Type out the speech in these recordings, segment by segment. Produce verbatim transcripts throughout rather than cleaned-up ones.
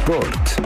Sport.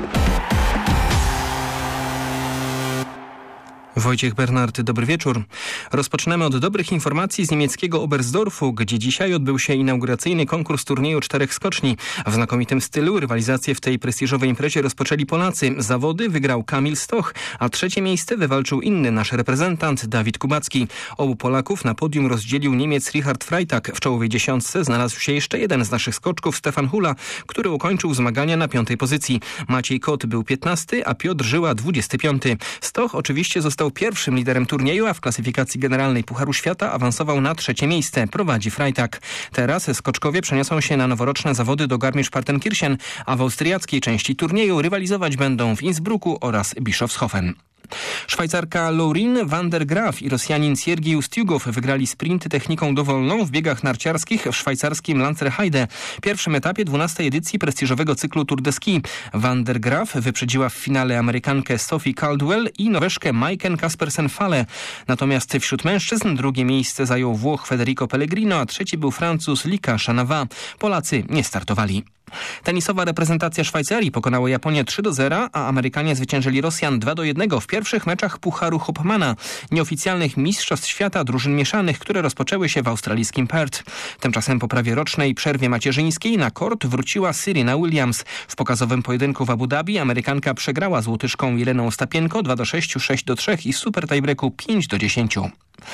Wojciech Bernard, dobry wieczór. Rozpoczynamy od dobrych informacji z niemieckiego Oberstdorfu, gdzie dzisiaj odbył się inauguracyjny konkurs turnieju czterech skoczni. W znakomitym stylu rywalizację w tej prestiżowej imprezie rozpoczęli Polacy. Zawody wygrał Kamil Stoch, a trzecie miejsce wywalczył inny nasz reprezentant, Dawid Kubacki. Obu Polaków na podium rozdzielił Niemiec Richard Freitag. W czołowej dziesiątce znalazł się jeszcze jeden z naszych skoczków, Stefan Hula, który ukończył zmagania na piątej pozycji. Maciej Kot był piętnasty, a Piotr Żyła dwudziesty piąty. Stoch oczywiście został pierwszym liderem turnieju, a w klasyfikacji generalnej Pucharu Świata awansował na trzecie miejsce. Prowadzi Freitag. Teraz skoczkowie przeniosą się na noworoczne zawody do Garmisch-Partenkirchen, a w austriackiej części turnieju rywalizować będą w Innsbrucku oraz Bischofshofen. Szwajcarka Laurine van der Graaf i Rosjanin Siergiej Ustiugow wygrali sprinty techniką dowolną w biegach narciarskich w szwajcarskim Lanzerheide, pierwszym etapie dwunastej edycji prestiżowego cyklu Tour de Ski. Van der Graaf wyprzedziła w finale Amerykankę Sophie Caldwell i Norweszkę Maiken Kaspersen-Fale. Natomiast wśród mężczyzn drugie miejsce zajął Włoch Federico Pellegrino, a trzeci był Francuz Lika Chanava. Polacy nie startowali. Tenisowa reprezentacja Szwajcarii pokonała Japonię trzy do zera, a Amerykanie zwyciężyli Rosjan dwa do jednego w pierwszych meczach Pucharu Hopmana, nieoficjalnych mistrzostw świata drużyn mieszanych, które rozpoczęły się w australijskim Perth. Tymczasem po prawie rocznej przerwie macierzyńskiej na kort wróciła Serena Williams. W pokazowym pojedynku w Abu Dhabi Amerykanka przegrała z Łotyszką Jeleną Ostapienko dwa do sześciu, sześć do trzech i super tiebreaku pięć do dziesięciu.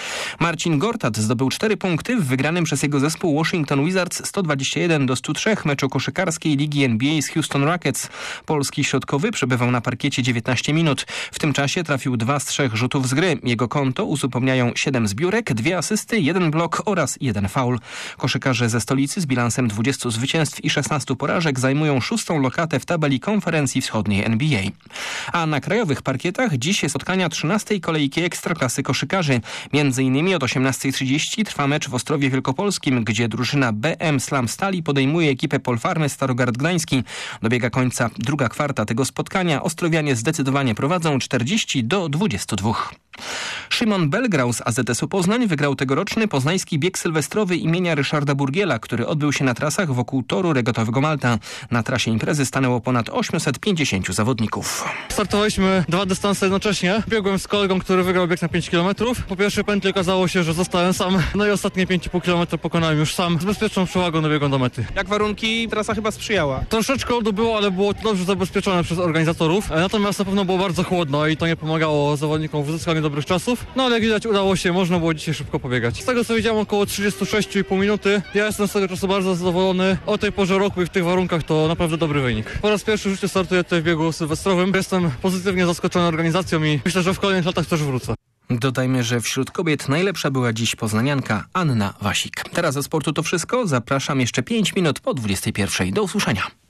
Marcin Gortat zdobył cztery punkty w wygranym przez jego zespół Washington Wizards sto dwadzieścia jeden do stu trzech meczu koszykarskiej Ligi N B A z Houston Rockets. Polski środkowy przebywał na parkiecie dziewiętnaście minut. W tym czasie trafił dwa z trzech rzutów z gry. Jego konto uzupełniają siedem zbiórek, dwie asysty, jeden blok oraz jeden faul. Koszykarze ze stolicy z bilansem dwudziestu zwycięstw i szesnastu porażek zajmują szóstą lokatę w tabeli konferencji wschodniej N B A. A na krajowych parkietach dziś spotkania trzynastej kolejki Ekstraklasy koszykarzy. Między innymi od osiemnastej trzydzieści trwa mecz w Ostrowie Wielkopolskim, gdzie drużyna B M Slam Stali podejmuje ekipę Polfarmy Starogard Gdański. Dobiega końca druga kwarta tego spotkania. Ostrowianie zdecydowanie prowadzą czterdzieści do dwudziestu dwóch. Szymon Belgrał z A Z S-u Poznań wygrał tegoroczny poznański bieg sylwestrowy imienia Ryszarda Burgiela, który odbył się na trasach wokół toru regatowego Malta. Na trasie imprezy stanęło ponad osiemset pięćdziesięciu zawodników. Startowaliśmy dwa dystanse jednocześnie. Biegłem z kolegą, który wygrał bieg na pięć kilometrów. Po pierwszej pętli okazało się, że zostałem sam. No i ostatnie pięć i pół kilometra pokonałem już sam. Z bezpieczną przewagą dobiegłem do mety. Jak warunki? Trasa chyba sprzyjała. Troszeczkę lodu było, ale było to dobrze zabezpieczone przez organizatorów. Natomiast na pewno było bardzo chłodno i to nie pomagało zawodnikom w uzyskaniu dobrych czasów. No ale jak widać udało się, można było dzisiaj szybko pobiegać. Z tego co widziałem około trzydzieści sześć i pół minuty. Ja jestem z tego czasu bardzo zadowolony. O tej porze roku i w tych warunkach to naprawdę dobry wynik. Po raz pierwszy w życiu startuję tutaj w biegu sylwestrowym. Jestem pozytywnie zaskoczony organizacją i myślę, że w kolejnych latach też wrócę. Dodajmy, że wśród kobiet najlepsza była dziś poznanianka Anna Wasik. Teraz ze sportu to wszystko. Zapraszam jeszcze pięć minut po dwudziestej pierwszej. Do usłyszenia.